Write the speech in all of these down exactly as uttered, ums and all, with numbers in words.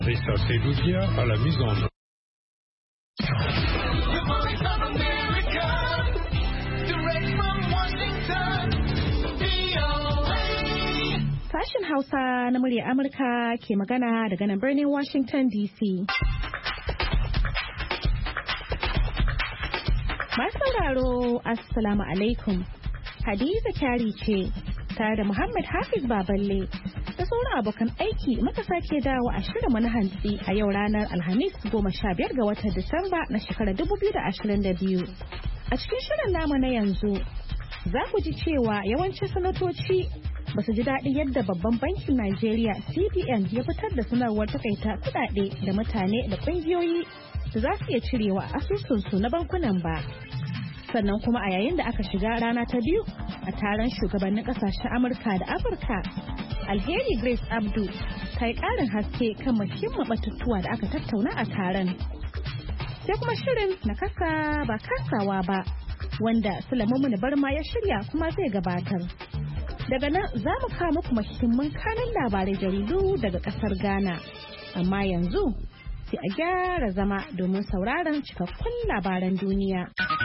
Resta Seducia à la mise en œuvre. Sashen Hausa na murya Amurka ke magana daga nan birnin Washington D C. Masu sauraro, Assalamu alaikum. Hadiza Kyari ce, tare da Muhammad Hafiz Baballe, da sauran abokan aiki muka sake dawo a shirinmu na hantsi a yau ranar Alhamis goma sha biyar ga watan Disamba na shekarar dubu biyu da ashirin da biyu. A cikin shirin namu na yanzu, za ku ji cewa yawancin sanatoci ba su ji daɗin yadda babban bankin Najeriya C B N ya fitar da sanarwar takaita kuɗaɗe da mutane da ƙungiyoyi da za su iya cirewa asusunsu na bankunan ba. Sannan kuma a yayin da aka shiga rana ta biyu a taron shugabannin ƙasashen Amurka da Afirka, Alheri Grace Abdu ta yi ƙarin haske kan muhimman batutuwa da aka tattauna a taron. Sai kuma shirin na kasa ba kasawa ba, wanda Sulaiman Barma ya shirya kuma zai gabatar. Daga nan za mu kawo muku muhimman kanin labarai jaridu daga kasar Ghana. Amma yanzu sai a gyara zama domin sauraron cikakkun labaran duniya.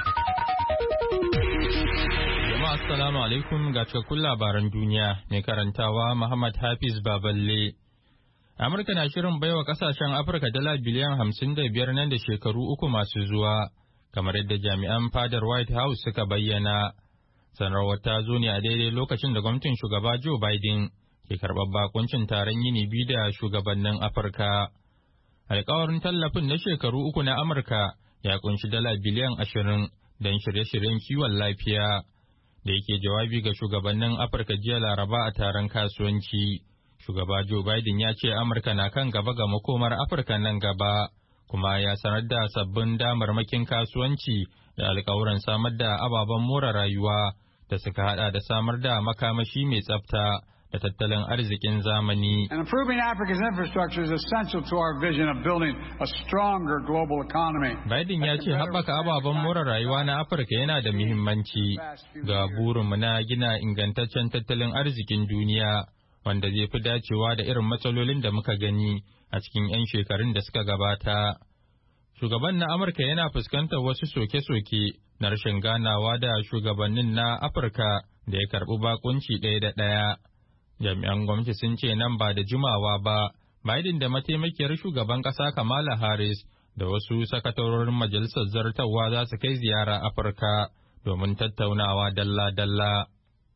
Jama'a assalamu alaikum ga cikakkun labaran duniya mai karantawa Muhammad Hafiz Baballe. Amurka na shirin baiwa kasashen Afirka dala biliyan hamsin da biyar nan da shekaru uku masu zuwa, kamar yadda jami'an fadar White House suka bayyana. Sanarwar ta zo ne a daidai lokacin da gwamnatin shugaba Joe Biden ke karɓar bakuncin taron yini biyu da shugabannin Afirka. Alkawarin tallafin na shekaru uku na Amurka ya kunshi dala biliyan ashirin don shirye-shiryen kiwon lafiya. Da yake jawabi ga shugabannin Afirka jiya Laraba a taron kasuwanci, shugaba Joe Biden ya ce Amurka na kan gaba ga makomar Afirka nan gaba, kuma ya sanar da sabbin damarmakin kasuwanci da alkawuran samar da ababen more rayuwa da suka hada da samar da makamashi mai tsafta da tattalin arzikin zamani. And improving Africa's infrastructure is essential to our vision of building a stronger global economy. Biden ya ce haɓaka ababen more rayuwa na Afirka yana da muhimmanci ga burinmu na gina ingantaccen tattalin arzikin duniya wanda zai fi dacewa da irin matsalolin da muka gani a cikin 'yan shekarun da suka gabata. Shugaban na Amurka yana fuskantar wasu soke-soke na rashin ganawa da shugabannin na Afirka da ya karɓi bakunci ɗaya da ɗaya. Jami'an gwamnati sun ce nan ba da jimawa ba, Biden da mataimakiyar shugaban ƙasa Kamala Harris da wasu sakatarorin majalisar zartarwa za su kai ziyara Afirka domin tattaunawa dalla-dalla.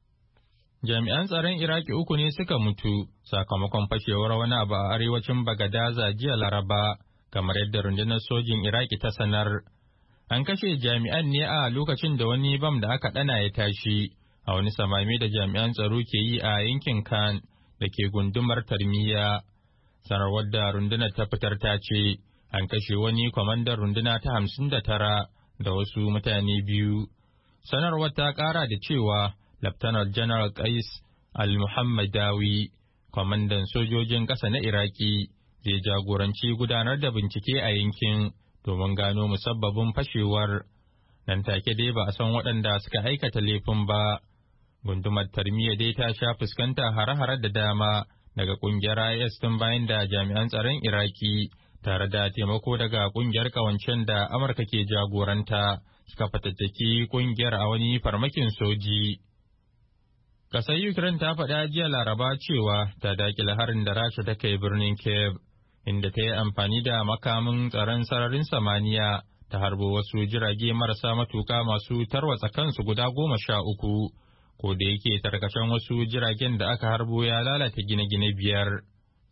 Jami'an tsaron Iraki uku ne suka mutu sakamakon fashewar wani abu a arewacin Bagadaza jiya Laraba, kamar yadda rundunar sojin Iraki ta sanar. An kashe jami'an ne a lokacin da wani bam da aka ɗana ya tashi a wani samami da jami'an tsaro ke yi a yankin Kan da ke gundumar Tarmiya. Sanarwar da rundunar ta fitar ta ce an kashe wani kwamandan runduna ta hamsin da tara da wasu mutane biyu. Sanarwar ta ƙara da cewa Laftanar General Qais Al-Muhammadawi, kwamandan sojojin ƙasa na Iraki, zai jagoranci gudanar da bincike a yankin domin gano musabbabin fashewar. Nan take dai ba a san waɗanda suka aikata laifin ba. Gundumar Tarmiya dai ta sha fuskanta hare-hare da dama daga ƙungiyar I S tun bayan da jami'an tsaron Iraki tare da taimako daga ƙungiyar ƙawancen da Amurka ke jagoranta suka fatattaki ƙungiyar a wani farmakin soji. Ƙasar Ukraine ta faɗa jiya Laraba cewa ta daƙile harin da Rasha ta kai birnin Kiev, inda ta yi amfani da makamin tsaron sararin samaniya ta harbo wasu jirage marasa matuƙa masu tarwatsa kansu guda goma sha uku, ko da yake tarkacen wasu jiragen da aka harbo ya lalata gine-gine biyar.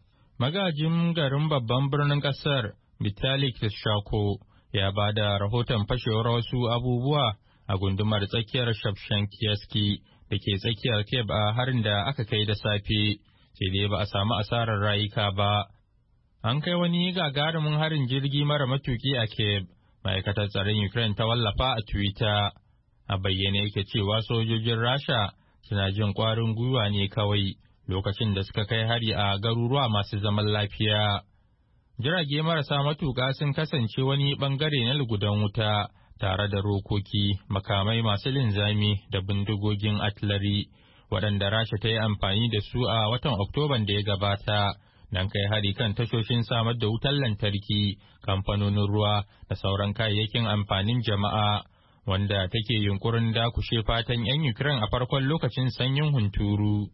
Magajin garin babban birnin ƙasar, Vitali Klitschko, ya ba da rahoton fashewar wasu abubuwa a gundumar tsakiyar Shevchenkovsky da ke tsakiyar Kiev a harin da aka kai da safe, sai dai ba a samu asarar rayuka ba. An kai wani gagarumin harin jirgi mara matuki a Kiev, ma'aikatar tsaron Ukraine ta wallafa a Twitter. A bayyane yake cewa sojojin Rasha suna jin ƙwarin gwiwa ne kawai lokacin da suka kai hari a garuruwa masu zaman lafiya. Jirage marasa matuƙa sun kasance wani ɓangare na lugudan wuta tare da rokoki, makamai masu linzami da bindigogin artillery, waɗanda Rasha ta yi amfani da su a watan Oktoban da ya gabata don kai hari kan tashoshin samar da wutar lantarki, kamfanonin ruwa da sauran kayayyakin amfanin jama'a, wanda take yunkurin dakushe fatan 'yan Ukraine a farkon lokacin sanyin hunturu.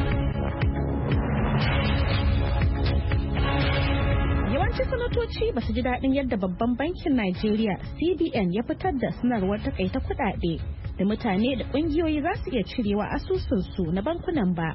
Yawancin sanatoci ba su ji daɗin yadda babban bankin Najeriya C B N ya fitar da sanarwar takaita kuɗaɗe da mutane da ƙungiyoyi za su iya cirewa asusunsu na bankunan ba.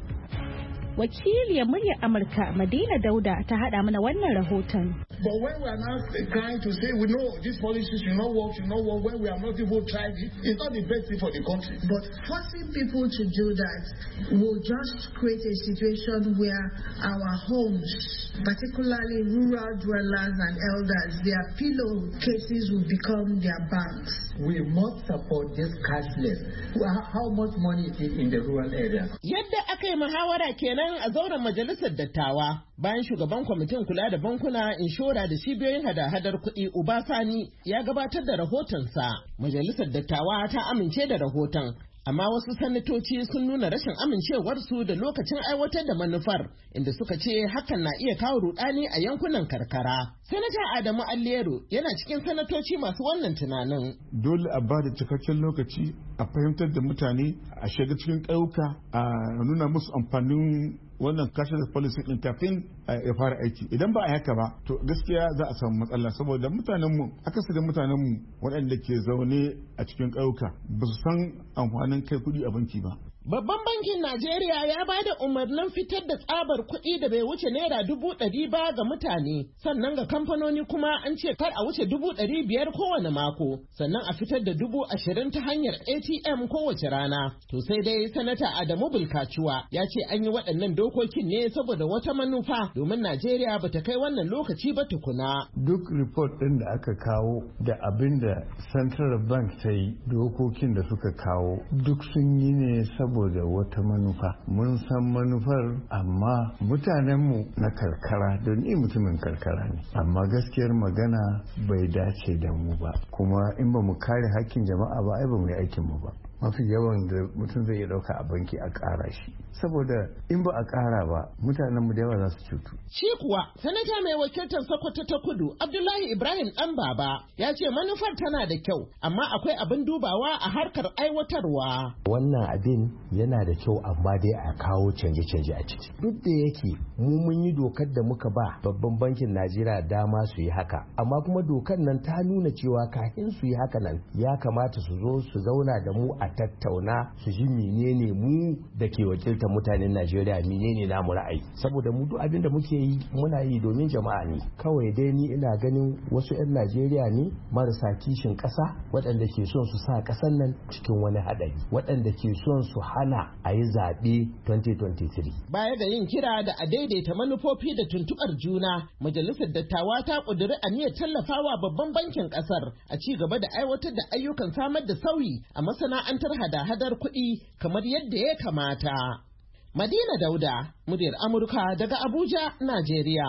Wakiliyar muryar Amurka Madina Dauda ta haɗa mana wannan rahoton. But when we are now trying to say we know this policy should not work, should not work, when we have not even tried it, it's not the best thing for the country. But forcing people to do that will just create a situation where our homes, particularly rural dwellers and elders, their pillow cases will become their banks. We must support this cashless. How much money is in the rural area? Yadda aka yi muhawara kenan a zauren majalisar dattawa bayan shugaban kwamitin kula da bankuna, inshora da cibiyoyin hada-hadar kuɗi Ubasani ya gabatar da rahotonsa. Majalisar dattawa ta amince da rahoton, amma wasu sanatoci sun nuna rashin amincewarsu da lokacin aiwatar da manufar, inda suka ce hakan na iya kawo rudani a yankunan karkara. Sanata Adamu Allero yana cikin sanatoci masu wannan tunanin. Dole a ba da cikakken lokaci a fahimtar da mutane, a shiga cikin ƙauyuka, a nuna musu amfanin wannan cashless policy din kafin ya fara aiki. Idan ba a haka ba, to gaskiya za a samu matsala, saboda mutanenmu, akasarin mutanenmu waɗanda ke zaune a cikin ƙauyuka ba su san amfanin kai kuɗi a banki ba. Babban bankin Najeriya ya ba da umarnin fitar da tsabar kuɗi da bai wuce naira dubu ɗari ba ga mutane, sannan ga kamfanoni kuma an ce kar a wuce dubu ɗari biyar kowane mako, sannan a fitar da dubu ashirin ta hanyar A T M kowace rana. To sai dai Sanata Adamu Bulkacuwa ya ce an yi waɗannan dokokin ne saboda wata manufa, domin Najeriya ba ta kai wannan lokaci ba tukuna. Duk report ɗin da aka kawo da abin da Central Bank ta yi, dokokin da suka kawo duk sun yi ne saboda saboda wata manufa. Mun san manufar, amma mutanenmu na karkara, don ni mutumin karkara ne, amma gaskiyar magana bai dace da mu ba, kuma in ba mu kare hakkin jama'a ba ai ba mu yi aikin mu ba. Mafi yawan da mutum zai iya dauka a banki a ƙara shi, saboda in ba a ƙara ba mutanenmu da yawa za su cutu. Shi kuwa sanata mai wakiltar Sokoto ta Kudu Abdullahi Ibrahim Dan Baba ya ce manufar tana da kyau, amma akwai abin dubawa a harkar aiwatarwa. Wannan abin yana da kyau, amma dai a kawo canje-canje a ciki. Duk da yake mu mun yi dokar da muka ba babban bankin Najeriya dama su yi haka, amma kuma dokar nan ta nuna cewa kafin su yi haka nan ya kamata su zo su zauna da mu a tattauna su ji menene mu da ke wakiltar mutanen Najeriya, menene namu ra'ayi, saboda mu duk abin da muke yi muna yi domin jama'a ne. Kawai dai ni ina ganin wasu 'yan Najeriya ne marasa kishin ƙasa, waɗanda ke son su sa ƙasar nan cikin wani haɗari, waɗanda ke son su hana a yi zaɓe twenty twenty-three. Baya ga yin kira da a daidaita manufofi da tuntuɓar juna, majalisar dattawa ta ƙudiri aniyar tallafawa babban bankin ƙasar a ci gaba da aiwatar da ayyukan samar da sauyi a masana'antar hada-hadar kuɗi kamar yadda ya kamata. Madina Dauda, muryar Amurka daga Abuja, Najeriya.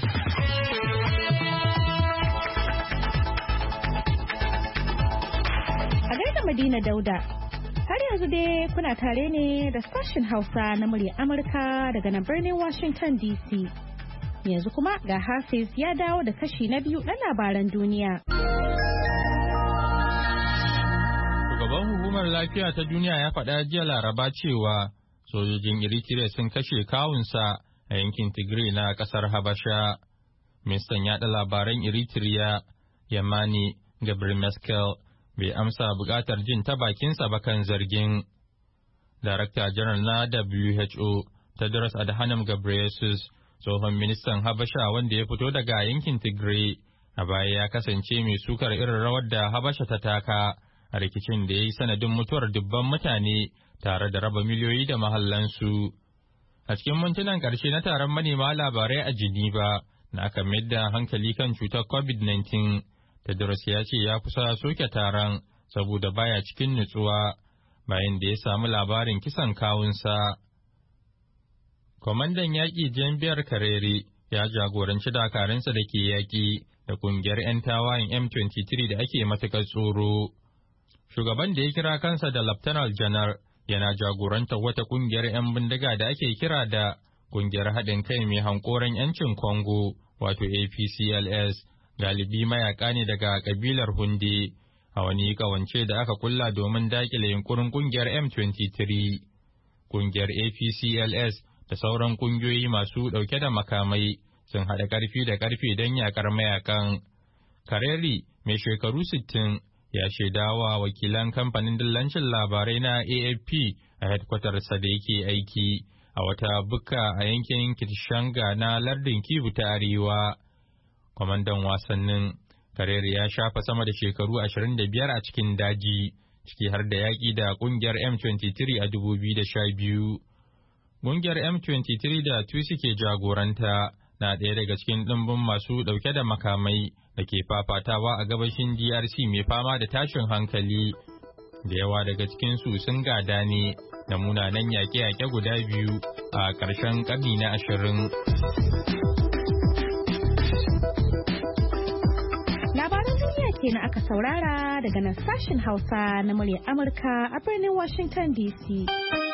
A gaida Madina Dauda, har yanzu dai kuna tare ne da sashen Hausa na muryar Amurka daga nan birnin Washington D C. Yanzu kuma ga Hafiz ya dawo da kashi na biyu na labaran duniya. Shugaban hukumar lafiya ta duniya ya faɗa jiya Laraba cewa sojojin Eritrea sun kashe kawunsa a yankin Tigray na ƙasar Habasha. Ministan yaɗa labaran Eritrea Yamani Gebremeskel bai amsa buƙatar jin ta bakinsa ba kan zargin. Darakta Janar na W H O Tedros Adhanom Ghebreyesus, tsohon ministan Habasha wanda ya fito daga yankin Tigray, a baya ya kasance mai sukar irin rawar da Habasha ta taka a rikicin da ya yi sanadin mutuwar dubban mutane tare da raba miliyoyi da mahallansu. A cikin mintunan ƙarshe na taron manema labarai a Geneva na aka mayar da hankali kan cutar COVID nineteen, Tedros ya ce ya kusa soke taron saboda baya cikin nutsuwa bayan da ya samu labarin kisan kawunsa. Kwamandan yaƙi Jean-Pierre Kareri ya jagoranci dakarunsa da ke yaƙi da ƙungiyar 'yan tawayen M twenty-three da ake matuƙar tsoro. Shugaban da ya kira kansa da Lieutenant Janar yana jagorantar wata ƙungiyar 'yan bindiga da ake kira da Kungiyar haɗin kai mai hankoron 'yancin Congo, wato A P C L S, galibi mayaka ne daga kabilar Hunde, a wani kawance da aka kulla domin dakile yunkurin kungiyar M twenty-three. Kungiyar A P C L S da sauran kungiyoyi masu ɗauke da makamai sun haɗa ƙarfi da ƙarfe don yakar mayakan. Kareri, mai shekaru sittin, ya shaidawa wakilan kamfanin dillancin labarai na A F P a hedkwatarsa da yake aiki a wata bukka a yankin Kitshanga na lardin Kivu ta Arewa. Kwamandan wasannin, Kareri ya shafa sama da shekaru ashirin da biyar a cikin daji, ciki har da yaƙi da ƙungiyar M twenty-three a dubu biyu da sha biyu. Ƙungiyar M twenty-three da Tutsi ke jagoranta na ɗaya daga cikin ɗimbin masu ɗauke da makamai da ke fafatawa a gabashin D R C mai fama da tashin hankali. Da yawa daga cikinsu sun gada ne da munanan yaƙe-yaƙe guda biyu a ƙarshen ƙarni na ashirin. Labaran duniya kenan aka saurara daga nan sashen Hausa na muryar Amurka a birnin Washington D C.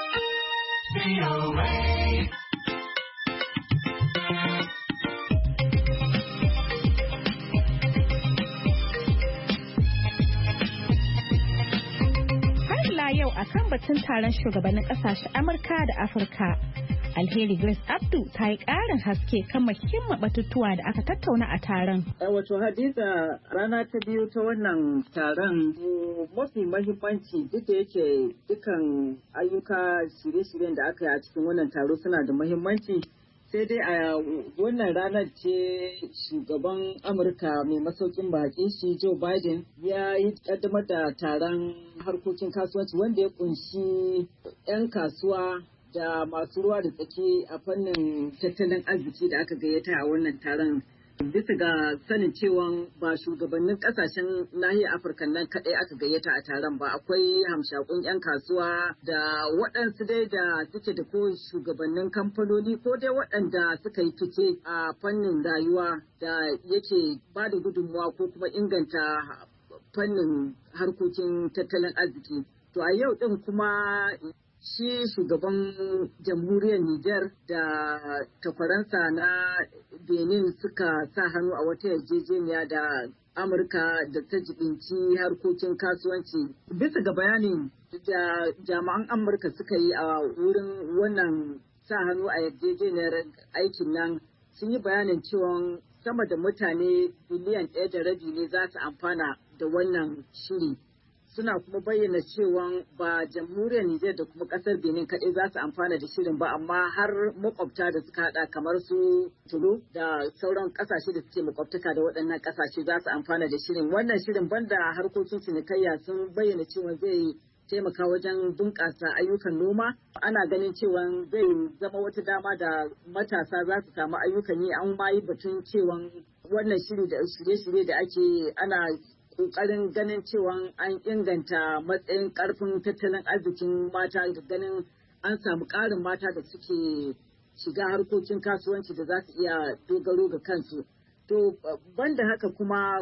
Yau a kan batun taron shugabannin kasashen Amurka da Afirka. Alheri Grace Abdu ta yi ƙarin haske kan muhimman batutuwa da aka tattauna a taron. Wato Hadiza, rana ta biyu ta wannan taron mafi mahimmanci duk da yake dukan ayyuka shirye-shiryen da aka yi a cikin wannan taro suna da mahimmanci. Sai dai a wannan ranar ce shugaban Amurka mai masaukin baƙi shi Joe Biden ya yi ƙaddamar da taron harkokin kasuwanci wanda ya kunshi 'yan kasuwa da masu ruwa da tsaki a fannin tattalin arziki da aka gayyata a wannan taron. Bisa ga sanin cewa ba shugabannin kasashen nahiyar Afirka nan kaɗai aka gayyata a taron ba, akwai hamshakun 'yan kasuwa da waɗansu dai da suke da ko shugabannin kamfanoni ko dai waɗanda suka yi fice a fannin rayuwa da yake ba da gudunmuwa ko kuma inganta fannin harkokin tattalin arziki. To a yau ɗin kuma shi shugaban jamhuriyar Nijar da takwaransa na Benin suka sa hannu a wata yarjejeniya da Amurka da ta jibinci harkokin kasuwanci. Bisa ga bayanin da jami'an Amurka suka yi a wurin wannan sa hannu a yarjejeniyar aikin nan, sun yi bayanin cewa sama da mutane biliyan ɗaya da rabi ne za su amfana da wannan shiri. Suna kuma bayyana cewa ba jamhuriyar Nijar da kuma kasar Benin kaɗai za su amfana da shirin ba, amma har makwabta da suka haɗa kamar su Tulu da sauran ƙasashe da suke makwabtaka da waɗannan ƙasashe za su amfana da shirin. Wannan shirin banda harkokin cinikayya sun bayyana cewa zai taimaka wajen bunƙasa ayyukan noma. Ana ganin cewa zai zama wata dama da matasa za su samu ayyukan yi. An ma yi batun cewa wannan shiri da shirye-shirye da ake ana ƙoƙarin ganin cewa an inganta matsayin ƙarfin tattalin arzikin mata da ganin an samu ƙarin mata da suke shiga harkokin kasuwanci da za su iya dogaro ga kansu. To banda haka kuma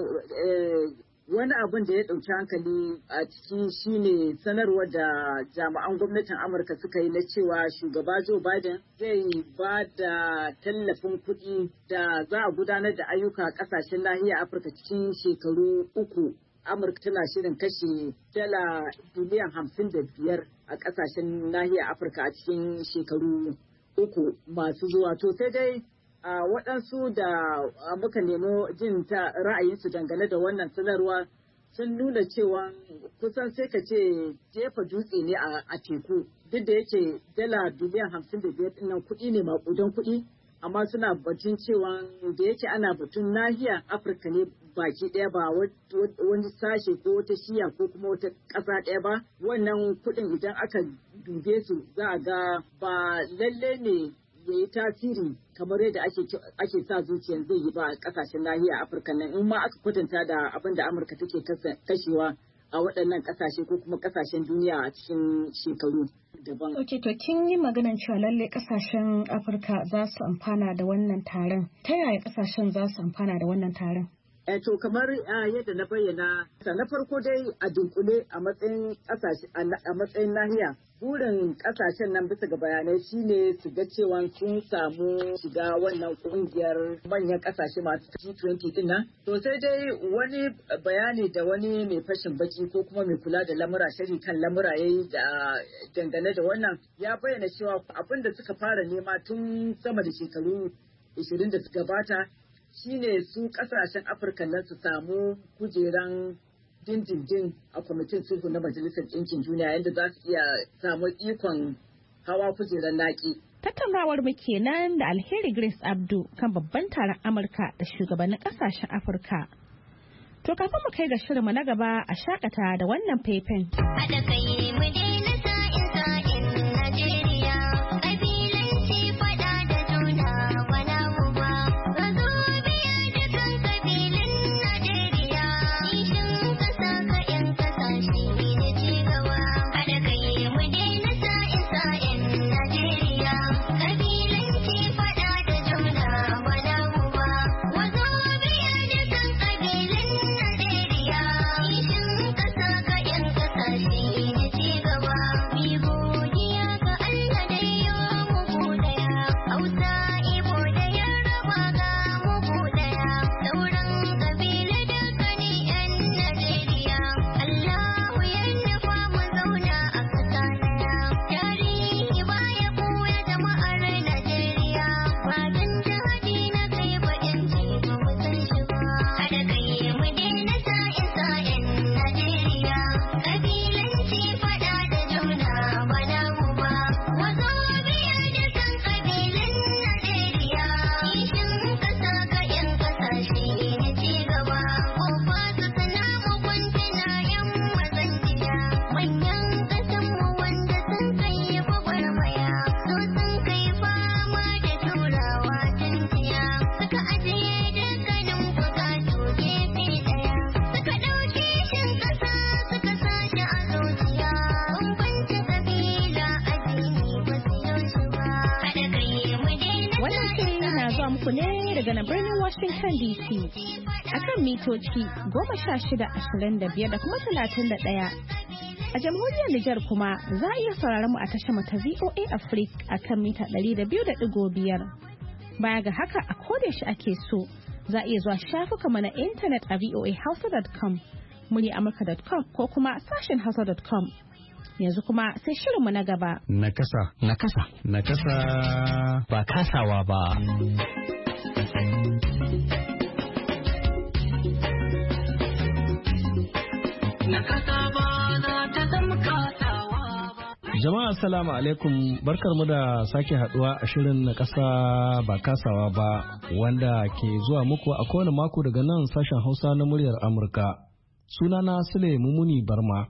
wani abin da ya ɗauki hankali a ciki shine sanarwar da jami'an gwamnatin Amurka suka yi na cewa shugaba Joe Biden zai ba da tallafin kuɗi da za a gudanar da ayyuka a ƙasashen nahiyar Afirka cikin shekaru uku. Amurka tana shirin kashe dala biliyan hamsin da biyar a ƙasashen nahiyar Afirka a cikin shekaru uku masu zuwa. To sai dai a waɗansu da muka nemo jin ta ra'ayinsu dangane da wannan sanarwa sun nuna cewa kusan sai ka ce jefa dutse ne a teku, duk da yake dala biliyan hamsin da biyar nan kuɗi ne maƙudan kuɗi, amma suna batun cewa da yake ana batun nahiyar Afirka ne baki ɗaya ba wani sashe ko wata shiya ko kuma wata ƙasa ɗaya ba, wannan kuɗin idan aka dube su za a ga ba lalle ne ya yi tasiri kamar yadda ake sa zuciyar zai yi ba a kasashen nahiyar Afirka nan, in ma aka kwatanta da abin da Amurka take kashewa a waɗannan kasashe ko kuma kasashen duniya a cikin shekaru daban. Ok, to kin yi maganar cewa lalle kasashen Afirka za su amfana da wannan taron. Ta yaya kasashen za su amfana da wannan taron? to kamar yadda na bayyana, na farko dai a dunkule a matsayin kasashe a matsayin nahiya, burin kasashen nan bisa ga bayanai shine su ga cewa sun samu shiga wannan kungiyar manyan kasashe masu G twenty din nan. To sai dai wani bayani da wani mai fashin baki ko kuma mai kula da lamura shari kan lamura yayi da dangane da wannan, ya bayyana cewa abin da suka fara nema tun sama da shekaru ishirin da suka gabata shine su kasashen Afirka nan su samu kujeran dindindin a kwamitin sulhu na Majalisar Ɗinkin Duniya yadda za su iya samu ikon hawa kujeran naki. Tattaunawar mu kenan da Alheri Grace Abdu kan babban taron Amurka da shugabannin kasashen Afirka. To kafin mu kai ga shirinmu na gaba a shakata da wannan faifan. Haɗa kai mu daina sa'in sa'in Najeriya. daga nan birnin Washington D C akan mitoci goma sha shida ashirin da biyar da kuma talatin da ɗaya. A jamhuriyar Nijar kuma za a iya sauraron mu a tashar mu ta V O A Africa akan mita ɗari da biyu da ɗigo biyar. Baya ga haka a kodayaushe ake so za a iya zuwa shafukanmu na intanet a voa hausa dot com, murya amurka dot com ko kuma sashen hausa dot com. Yanzu kuma sai shirinmu na gaba. Nakasa. Nakasa. Nakasa. Ba kasawa ba. Jama'a assalamu alaikum, barkarmu da sake haduwa a shirin na kasa ba kasawa ba wanda ke zuwa muku a kowane mako daga nan sashen Hausa na muryar Amurka. Sunana Sule Mumuni Barma.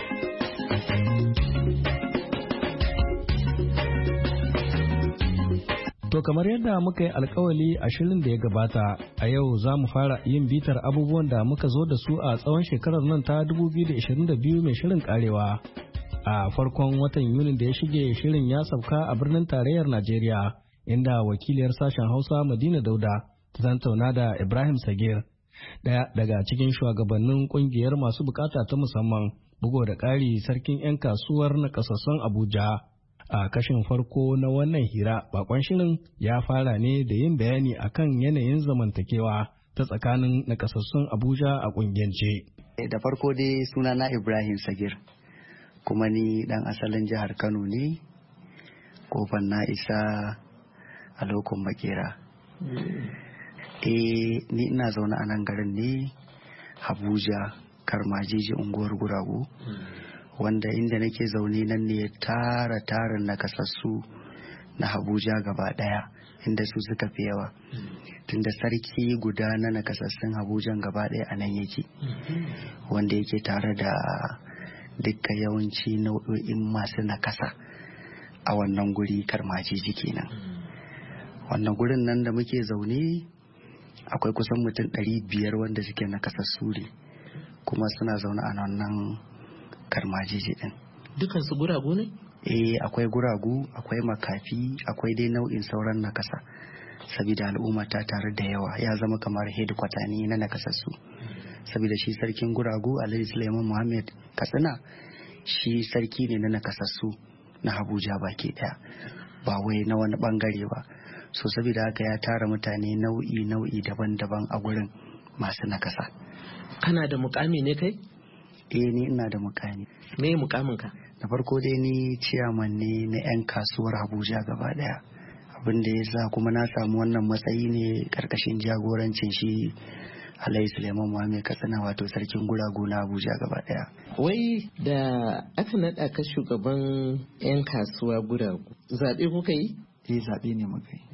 To kamar yadda muka yi alkawali a shirin da ya gabata, a yau za mu fara yin bitar abubuwan da muka zo da su a tsawon shekarar nan ta dubu biyu da ashirin da biyu mai shirin karewa. A farkon watan Yunin da ya shige, shirin ya sauka a birnin tarayyar Najeriya, inda wakiliyar sashen Hausa Madina Dauda ta tattauna da Ibrahim Sagir, daya daga cikin shugabannin kungiyar masu bukata ta musamman, bugo da ƙari sarkin 'yan kasuwar nakasassun Abuja. A kashin farko na wannan hira, bakon shirin ya fara ne da yin bayani akan yanayin zamantakewa ta tsakanin nakasassun Abuja a kungiyance. Da farko dai sunana Ibrahim Sagir, kuma ni dan asalin jihar Kano ne, kofan na isa a lokon Makera. Eh, ni ina zaune a nan garin ne, Abuja, Karmajiji, unguwar Guragu. Wanda inda nake zaune nan ne tara tarin nakasassu na Abuja gaba daya, inda su suka fi yawa. Tunda sarki guda na nakasassun Abuja gaba daya a nan yake, wanda yake tare da dukkan yawanci nau'o'in masu nakasa a wannan guri Karmajiji kenan. Wannan gurin nan da muke zaune akwai kusan mutum ɗari biyar wanda suke nakasassu ne, kuma suna zaune a wannan Karmajiji din. Dukansu guragu ne? Eh, akwai guragu, akwai makafi, akwai dai nau'in sauran nakasa. saboda al'umma ta tare da yawa ya zama kamar headquarter ne na nakasassu. Saboda shi sarkin guragu Alhaji Suleiman Muhammad Katsina shi sarki ne na nakasassu na Abuja baki daya, ba wai na wani bangare ba. So saboda haka ya tara mutane nau'i nau'i daban-daban a gurin masu nakasa. Kana da mukami ne kai? Eh ni ina da mukami. Me mukamin ka? Da farko dai ni ciyaman ne na 'yan kasuwar Abuja gaba daya. Abin da ya sa kuma na samu wannan matsayi ne karkashin jagorancin shi Alhaji Suleiman Muhammad Katsina wato sarkin guragu na Abuja gaba daya. Wai da aka naɗa ka shugaban 'yan kasuwa guragu, zaɓe kuka yi? Eh zaɓe ne muka yi.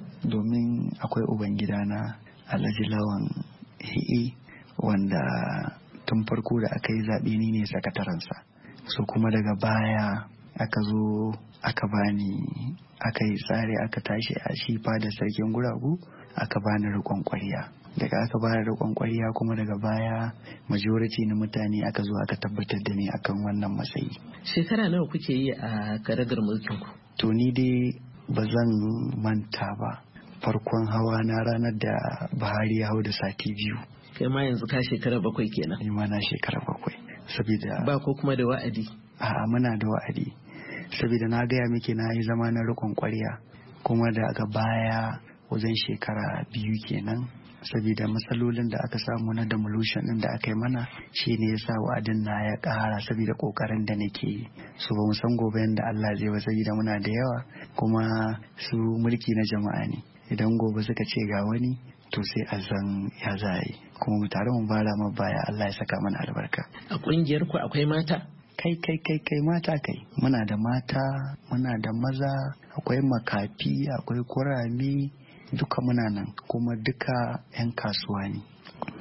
Domin akwai ubangida na Alhaji Lawan Hi'i wanda tun farko da aka yi zaɓe ni ne sakatarensa. So kuma daga baya aka zo aka bani aka yi tsari aka tashi a shi da sarkin guragu aka bani riƙon ƙwarya. Daga aka bani riƙon ƙwarya kuma daga baya majority na mutane aka zo aka tabbatar da ni akan wannan matsayi. Shekara nawa kuke yi a karagar mulkin ku? To ni dai ba zan manta ba. Farkon hawa na ranar da Buhari ya hau da sati biyu. Kai ma yanzu ka shekara bakwai kenan. Ni ma na shekara bakwai. Sabida ba ko kuma da wa'adi. A'a muna da wa'adi. Sabida na gaya miki na yi zama na rikon kwarya kuma daga baya wajen shekara biyu kenan. Sabida matsalolin da aka samu na demolition din da aka yi mana shine yasa wa'adin na ya ƙara sabida kokarin da nake yi. So ba mu san gobe yanda Allah zai ba sabida muna da yawa kuma su mulki na jama'a ne. Idan gobe suka ce ga wani to sai a san ya zai kuma mu tare mu bara ma baya Allah ya saka mana albarka. A kungiyar ku akwai mata? Kai kai kai kai mata kai muna da mata muna da maza akwai makafi akwai kurami duka muna nan kuma duka 'yan kasuwa ne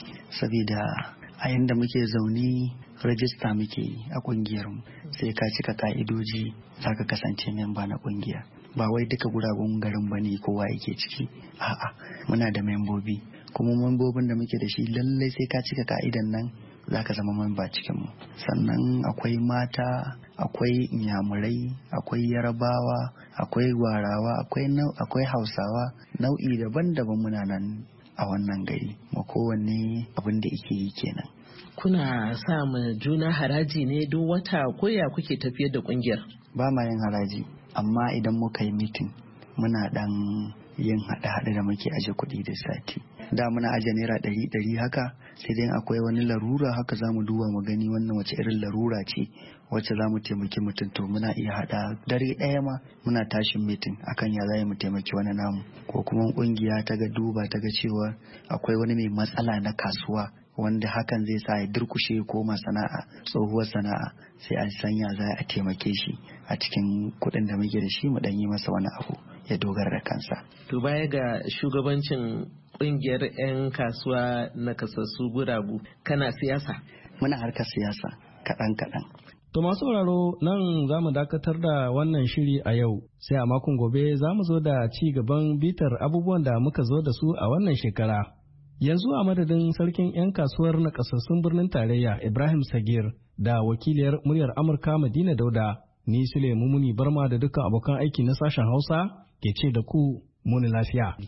saboda a yanda muke zaune rajista muke yi a kungiyar mu sai ka cika ka'idoji zaka kasance memba na kungiya. Ba wai duka guragun garin ba ne kowa yake ciki a'a muna da membobi kuma membobin da muke da shi lallai sai ka cika ka'idan nan zaka zama memba cikin mu. Sannan akwai mata akwai inyamurai akwai yarabawa akwai gwarawa akwai akwai hausawa nau'i daban-daban muna nan a wannan gari ma kowanne abin da yake yi kenan. Kuna sa ma juna haraji ne duk wata ko ya kuke tafiyar da kungiyar? Ba ma yin haraji amma idan muka yi mitin muna dan yin haɗe-haɗe da muke aje kuɗi da sati. Da muna aje naira ɗari ɗari haka sai dai akwai wani larura haka za mu duba mu gani wannan wace irin larura ce wacce za mu taimaki mutum to muna iya haɗa dare ɗaya ma muna tashin mitin akan ya za mu taimaki wani namu ko kuma ƙungiya ta ga duba ta ga cewa akwai wani mai matsala na kasuwa wanda hakan zai sa ya durkushe koma sana'a tsohuwar sana'a sai a sanya za a taimake shi a cikin kuɗin da muke da shi mu ɗan yi masa wani abu ya dogara da kansa. To baya ga shugabancin ƙungiyar 'yan kasuwa na kasassu guragu kana siyasa? Muna harkar siyasa kaɗan-kaɗan. To masu sauraro nan za mu dakatar da wannan shiri a yau sai a makon gobe za mu zo da ci gaban bitar abubuwan da muka zo da su a wannan shekara. Yanzu a madadin sarkin 'yan kasuwar na kasassun birnin tarayya Ibrahim Sagir da wakiliyar muryar Amurka Madina Dauda, ni Sule Mumuni Barma da dukkan abokan aiki na sashen Hausa ke ce da ku muni lafiya.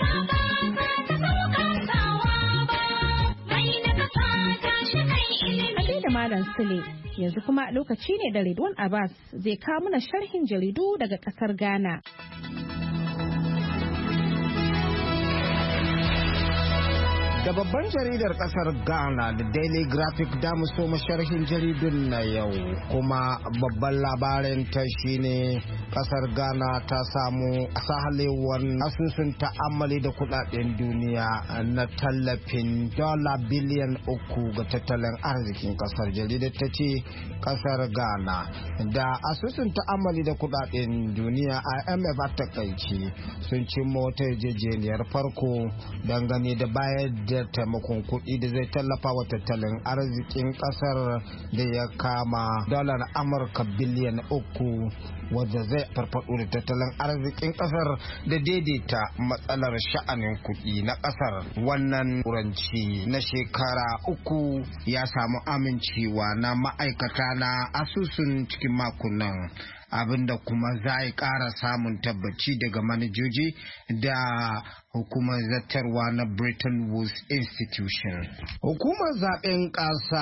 da Malam Sule yanzu kuma lokaci ne da Ridwan Abbas zai kawo mana sharhin jaridu daga kasar Ghana. Da babban jaridar kasar Ghana da Daily Graphic da mu so sharhin jaridun na yau kuma babban labarin ta shine kasar Ghana ta samu sahalewar asusun ta'ammali da kudaden duniya na tallafin dola biliyan uku ga tattalin arzikin kasar. Jaridar ta ce kasar Ghana da asusun ta'ammali da kudaden duniya I M F a takaici sun cimma wata yarjejeniyar farko dangane da bayar da taimakon kuɗi da zai tallafa wa tattalin arzikin ƙasar da ya kama dalar Amurka biliyan uku wadda zai farfaɗo da tattalin arzikin ƙasar da daidaita matsalar sha'anin kuɗi na ƙasar. Wannan turanci na shekara uku ya samu amincewa na ma'aikata na asusun cikin makonnan abinda kuma za a ƙara samun tabbaci daga manajoji da hukumar zartarwa na Bretton Woods Institution. Hukumar zaben ƙasa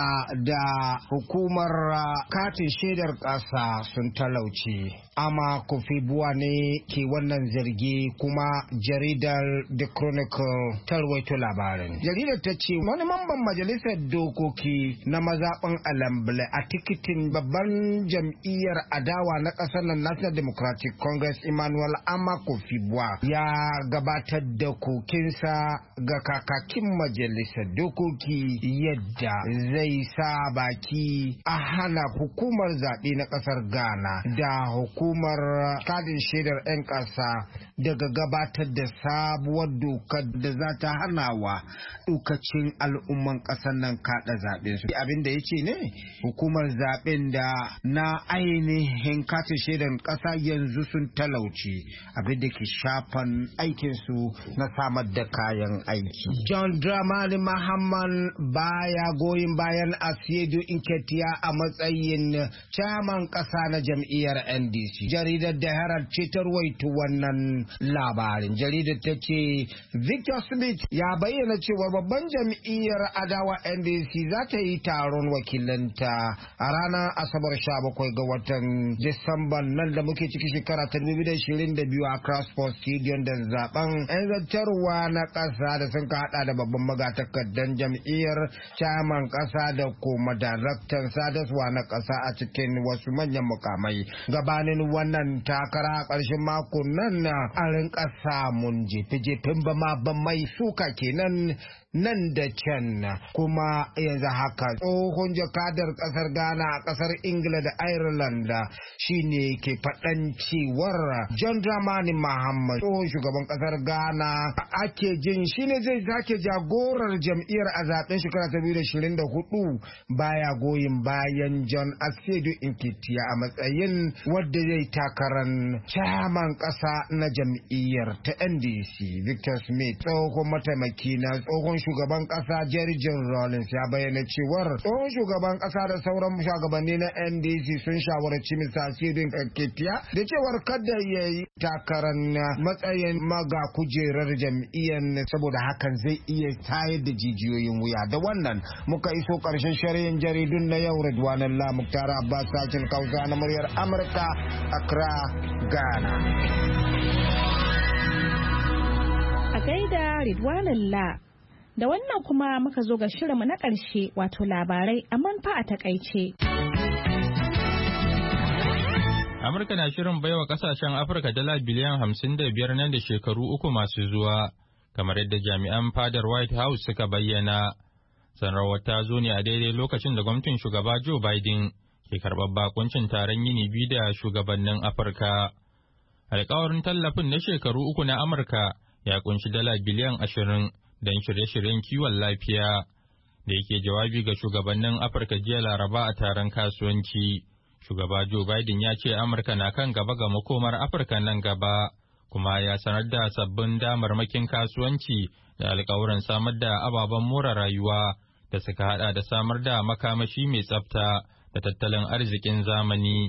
da hukumar katin shaidar ƙasa sun talauce. Ama Kofi Buwane ke wannan zargi kuma jaridar The Chronicle ta rawaito labarin. Jaridar ta ce wani mamban majalisar dokoki na mazaɓin Alambale a tikitin babban jam'iyyar adawa na ƙasar nan National Democratic Congress Emmanuel Ama Kofi Bua ya gabatar da kokinsa ga kakakin majalisar dokoki yadda zai sa baki a hana hukumar zaɓe na ƙasar Ghana da hukumar kadin shaidar 'yan ƙasa daga gabatar da sabuwar dokar da za ta hana wa dokacin al'umman ƙasar nan kaɗa zaɓen su. Abin da ya ce ne hukumar zaɓen da na ainihin katin shaidar ƙasa yanzu sun talauci abin da ke shafan aikinsu na samar da kayan aiki. John Dramani Mahamman baya goyin bayan Asiedu Inketia a matsayin chairman ƙasa na jam'iyyar N D C. Jaridar da Herald ce ta ruwaito wannan labarin. Jaridar ta ce Victor Smith ya bayyana cewa babban jam'iyyar adawa N D C za ta yi taron wakilanta a ranar Asabar sha bakwai ga watan Disamba nan da muke ciki shekara ta dubu biyu da ashirin da biyu a Crossport Stadium da zaben 'yan zartarwa na ƙasa da sun ka hada da babban magatakardan jam'iyyar chairman ƙasa da kuma daraktan sadarwa na ƙasa a cikin wasu manyan mukamai. Gabanin wannan takara a ƙarshen mako nan na a rinka samun jefe-jefen bama ban mai suka kenan nan da can, kuma yanzu haka tsohon jakadar kasar Ghana a kasar Ingila da Ireland shine ke faɗan cewar John Dramani Mahama tsohon shugaban kasar Ghana ake jin shine zai sake jagorar jam'iyyar a zaben shekara ta biyu da ashirin da hudu baya goyin bayan John Asiedu Inketia a matsayin wadda zai takarar chairman kasa na jam'iyyar ta N D C. Victor Smith tsohon mataimaki na tsohon shugaban kasa Jerry John Rawlings ya bayyana cewar tsohon shugaban kasa da sauran shugabanni na N D C sun shawarci Mister Asiedu Inketia da cewar kada ya yi takarar matsayin maga kujerar jam'iyyar saboda hakan zai iya tayar da jijiyoyin wuya. Da wannan muka iso karshen sharhin jaridun na yau. Ridwanan La Muktar Abbas sakin Kausa na muryar Amurka, Accra, Ghana. A gaida Ridwanan La. Da wannan kuma muka zo ga shirinmu na ƙarshe wato labarai amma fa a takaice. Amurka na shirin baiwa kasashen Afirka dala biliyan hamsin da biyar nan da shekaru uku masu zuwa, kamar yadda jami'an fadar White House suka bayyana. Sanarwar ta zo ne a daidai lokacin da gwamnatin shugaba Joe Biden ke karɓar bakuncin taron yini biyu da shugabannin Afirka. Alƙawarin tallafin na shekaru uku na Amurka ya kunshi dala biliyan ashirin don shirye-shiryen kiwon lafiya. Da yake jawabi ga shugabannin Afirka jiya Laraba a taron kasuwanci, shugaba Joe Biden ya ce Amurka na kan gaba ga makomar Afirka nan gaba, kuma ya sanar da sabbin damarmakin kasuwanci da alƙawuran samar da ababen more rayuwa da suka hada da samar da makamashi mai tsafta da tattalin arzikin zamani.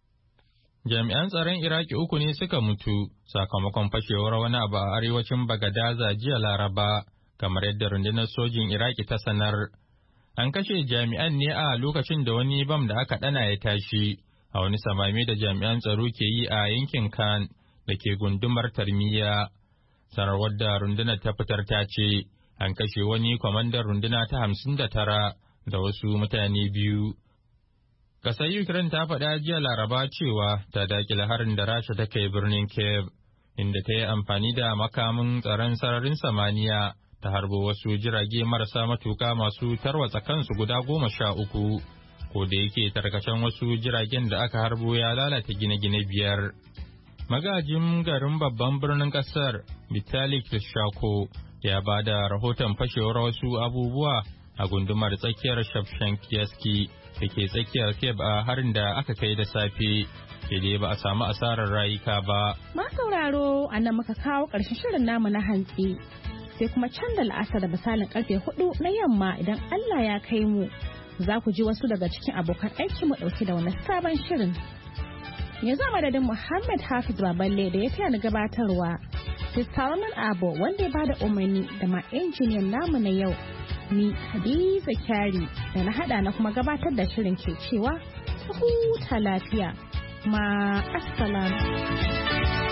Jami'an tsaron Iraki uku ne suka mutu sakamakon fashewar wani abu a arewacin Bagadaza jiya Laraba, kamar yadda rundunar sojin Iraki ta sanar. An kashe jami'an ne a lokacin da wani bam da aka ɗana ya tashi a wani samame da jami'an tsaro ke yi a yankin Khan da ke gundumar Tarmiya. Sanarwar da rundunar ta fitar ta ce an kashe wani kwamandan runduna ta hamsin da tara da wasu mutane biyu. Ƙasar Ukraine ta faɗa jiya Laraba cewa ta dakile harin da Rasha ta kai birnin Kiev, inda ta yi amfani da makamin tsaron sararin samaniya ta harbo wasu jirage marasa matuka masu tarwatsa kansu guda goma sha uku, ko da yake tarkacen wasu jiragen da aka harbo ya lalata gine-gine biyar. Magajin garin babban birnin ƙasar Vitali Klitschko ya ba da rahoton fashewar wasu abubuwa a gundumar tsakiyar Shevchenkovsky da ke tsakiyar Kiev a harin da aka kai da safe, sai dai ba a samu asarar rayuka ba. Ma sauraro a nan muka kawo ƙarshen shirin namu na hantsi, sai kuma can da la'asar da misalin karfe hudu na yamma idan Allah ya kai mu, za ku ji wasu daga cikin abokan aiki mu ɗauke da wani sabon shirin. Yanzu a madadin Muhammad Hafiz Baballe da ya taya ni gabatarwa. Sai Salman Abo wanda ya bada umarni da ma injiniyan namu na yau. Ni Hadiza Kyari da na hada na kuma gabatar da shirin ke cewa huta lafiya. Ma assalamu.